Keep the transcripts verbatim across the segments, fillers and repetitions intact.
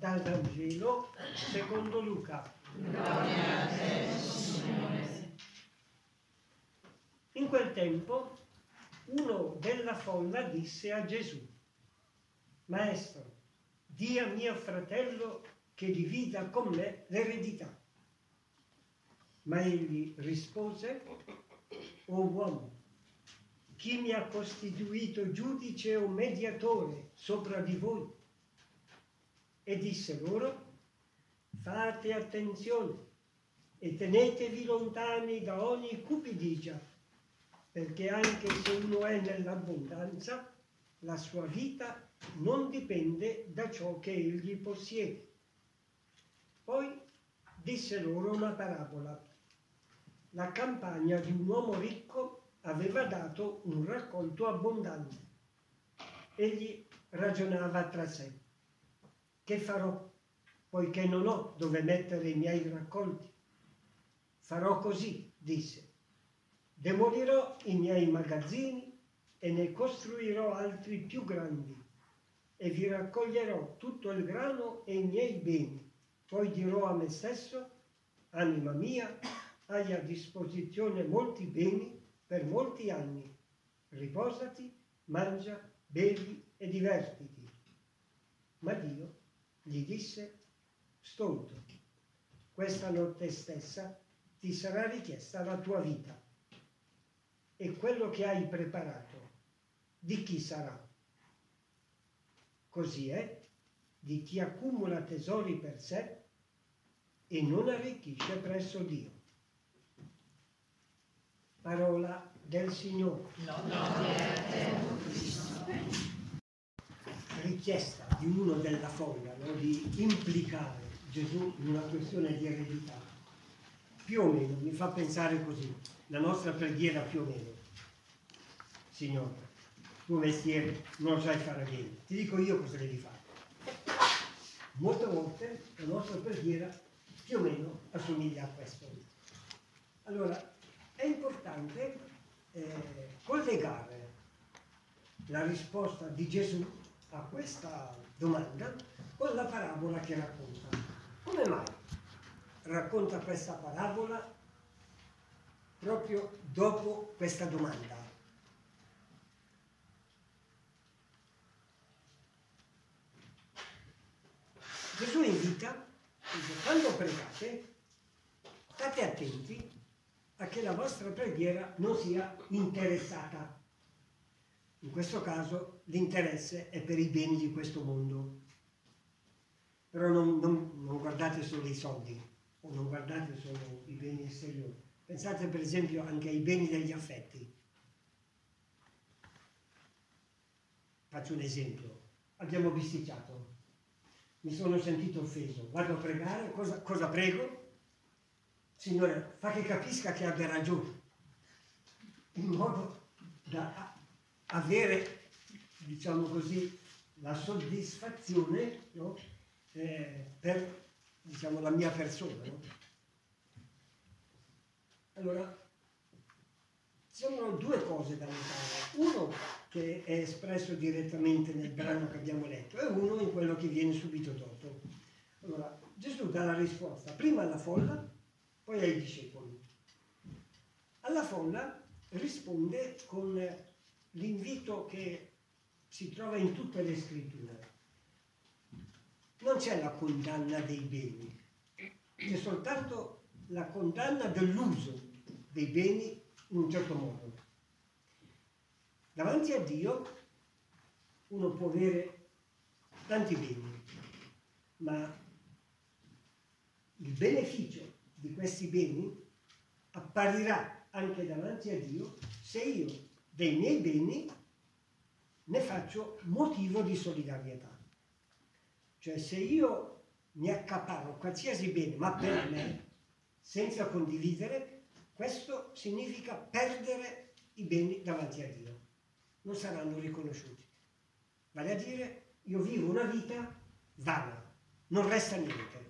Dal Vangelo secondo Luca. Gloria a te, Signore. In quel tempo uno della folla disse a Gesù: Maestro, di a mio fratello che divida con me l'eredità. Ma egli rispose: O uomo, chi mi ha costituito giudice o mediatore sopra di voi? E disse loro: fate attenzione e tenetevi lontani da ogni cupidigia, perché anche se uno è nell'abbondanza, la sua vita non dipende da ciò che egli possiede. Poi disse loro una parabola. La campagna di un uomo ricco aveva dato un raccolto abbondante. Egli ragionava tra sé: che farò, poiché non ho dove mettere i miei raccolti? Farò così, disse: demolirò i miei magazzini e ne costruirò altri più grandi, e vi raccoglierò tutto il grano e i miei beni. Poi dirò a me stesso: anima mia, hai a disposizione molti beni per molti anni. Riposati, mangia, bevi e divertiti. Ma Dio gli disse: stolto, questa notte stessa ti sarà richiesta la tua vita. E quello che hai preparato, di chi sarà? Così è di chi accumula tesori per sé e non arricchisce presso Dio. Parola del Signore. Gloria a te, Cristo. Richiesta di uno della folla, no? Di implicare Gesù in una questione di eredità. Più o meno mi fa pensare così, la nostra preghiera più o meno: Signore, tuo mestiere non lo sai fare bene, ti dico io cosa devi fare. Molte volte la nostra preghiera più o meno assomiglia a questo. Allora è importante eh, collegare la risposta di Gesù a questa domanda con la parabola che racconta. Come mai racconta questa parabola proprio dopo questa domanda? Gesù invita, dice: quando pregate, state attenti a che la vostra preghiera non sia interessata. In questo caso l'interesse è per i beni di questo mondo. Però non, non, non guardate solo i soldi, o non guardate solo i beni esteriori. Pensate per esempio anche ai beni degli affetti. Faccio un esempio. Abbiamo bisticciato. Mi sono sentito offeso. Vado a pregare. Cosa, cosa prego? Signore, fa che capisca che abbia ragione. In modo da avere, diciamo così, la soddisfazione, no? eh, per, diciamo, la mia persona. No? Allora, ci sono due cose da notare. Uno che è espresso direttamente nel brano che abbiamo letto e uno in quello che viene subito dopo. Allora, Gesù dà la risposta prima alla folla, poi ai discepoli. Alla folla risponde con l'invito che si trova in tutte le scritture. Non c'è la condanna dei beni, c'è soltanto la condanna dell'uso dei beni in un certo modo. Davanti a Dio uno può avere tanti beni, ma il beneficio di questi beni apparirà anche davanti a Dio se io dei miei beni ne faccio motivo di solidarietà. Cioè, se io mi accaparo qualsiasi bene, ma per me, senza condividere, questo significa perdere i beni davanti a Dio. Non saranno riconosciuti. Vale a dire, io vivo una vita vana, non resta niente.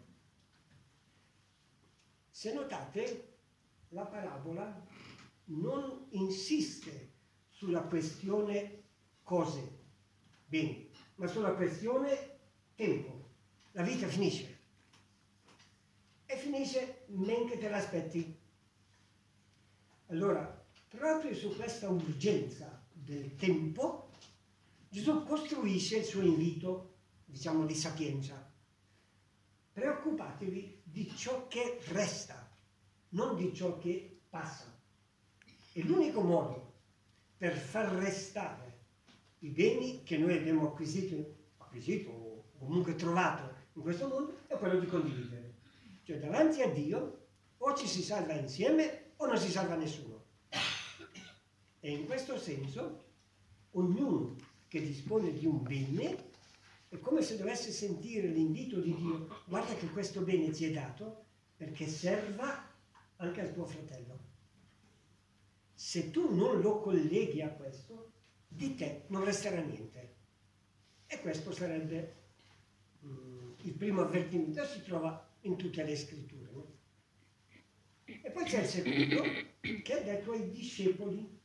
Se notate, la parabola non insiste sulla questione cose, beni, ma sulla questione tempo. la vita finisce. E finisce men che te l'aspetti. Allora, proprio su questa urgenza del tempo, Gesù costruisce il suo invito, diciamo, di sapienza. Preoccupatevi di ciò che resta, non di ciò che passa. E l'unico modo per far restare i beni che noi abbiamo acquisito, acquisito o comunque trovato in questo mondo è quello di condividere. Cioè davanti a Dio o ci si salva insieme o non si salva nessuno. E in questo senso ognuno che dispone di un bene è come se dovesse sentire l'invito di Dio: guarda che questo bene ti è dato perché serva anche al tuo fratello. Se tu non lo colleghi a questo, di te non resterà niente. E questo sarebbe mm, il primo avvertimento, si trova in tutte le scritture. No? E poi c'è il secondo, che è detto ai discepoli.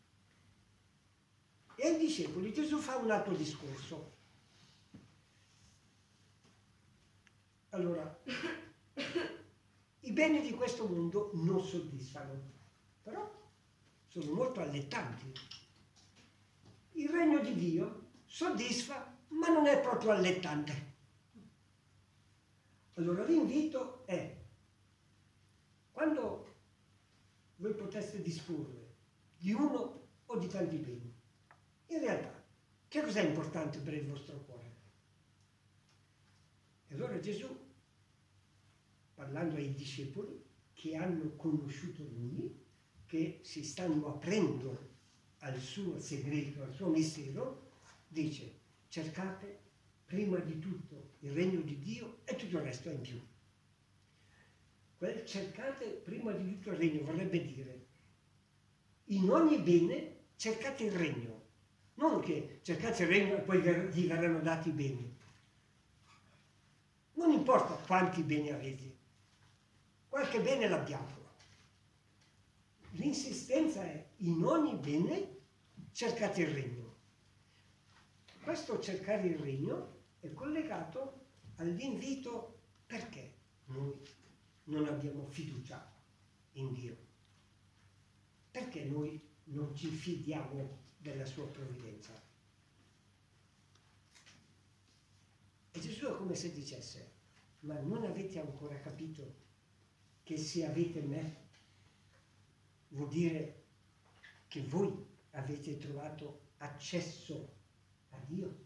E ai discepoli Gesù fa un altro discorso. Allora, i beni di questo mondo non soddisfano, però sono molto allettanti. Il regno di Dio soddisfa, ma non è proprio allettante. Allora l'invito è: quando voi poteste disporre di uno o di tanti beni, in realtà, che cos'è importante per il vostro cuore? E allora Gesù, parlando ai discepoli che hanno conosciuto Lui, che si stanno aprendo al suo segreto, al suo mistero, dice: cercate prima di tutto il regno di Dio e tutto il resto è in più. Quel cercate prima di tutto il regno vorrebbe dire: in ogni bene cercate il regno. Non che cercate il regno e poi vi verranno dati i beni. Non importa quanti beni avete, qualche bene l'abbiamo. L'insistenza è: in ogni bene cercate il regno. Questo cercare il regno è collegato all'invito: perché noi non abbiamo fiducia in Dio? Perché noi non ci fidiamo della sua provvidenza? E Gesù è come se dicesse: ma non avete ancora capito che se avete me vuol dire che voi avete trovato accesso a Dio?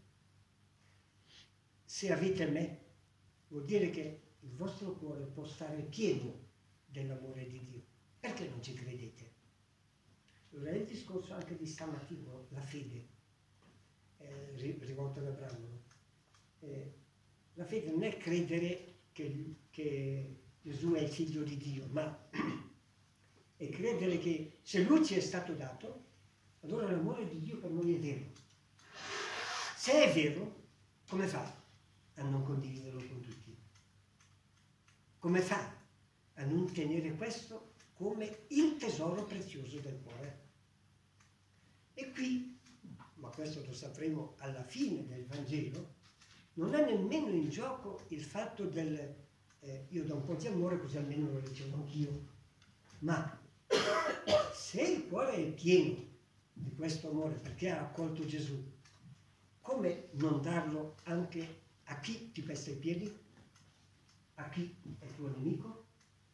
Se avete me vuol dire che il vostro cuore può stare pieno dell'amore di Dio. Perché non ci credete? Allora è il discorso anche di stamattina, la fede, eh, rivolta ad Abramo. Eh, la fede non è credere che, che Gesù è il figlio di Dio, ma è credere che se Lui ci è stato dato, allora l'amore di Dio per noi è vero. Se è vero, come fa a non condividerlo con tutti? Come fa a non tenere questo come il tesoro prezioso del cuore? E qui, ma questo lo sapremo alla fine del Vangelo, non è nemmeno in gioco il fatto del eh, io do un po' di amore così almeno lo ricevo anch'io, ma se il cuore è pieno di questo amore perché ha accolto Gesù, come non darlo anche a chi ti pesta i piedi? A chi è tuo nemico?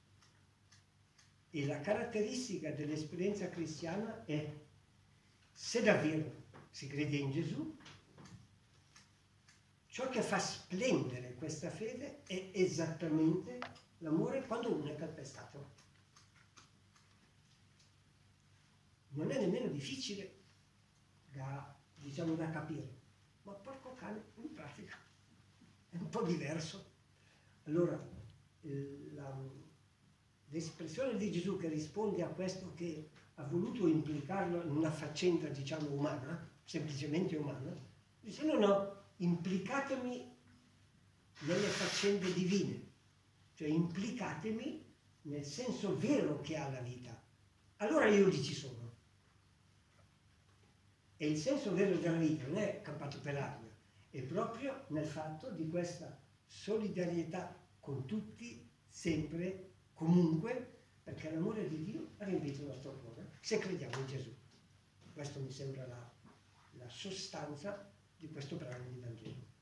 E la caratteristica dell'esperienza cristiana è: se davvero si crede in Gesù, ciò che fa splendere questa fede è esattamente l'amore quando uno è calpestato. Non è nemmeno difficile da, diciamo, da capire, ma porco cane, in pratica è un po' diverso. Allora, la, l'espressione di Gesù che risponde a questo, che ha voluto implicarlo in una faccenda, diciamo, umana, semplicemente umana, dice: no, no, implicatemi nelle faccende divine, cioè implicatemi nel senso vero che ha la vita. Allora io lì ci sono. E il senso vero della vita non è campato per l'aria, è proprio nel fatto di questa solidarietà con tutti, sempre, comunque, perché l'amore di Dio ha riempito il nostro cuore, se crediamo in Gesù. Questo mi sembra la, la sostanza di questo brano di Vangelo.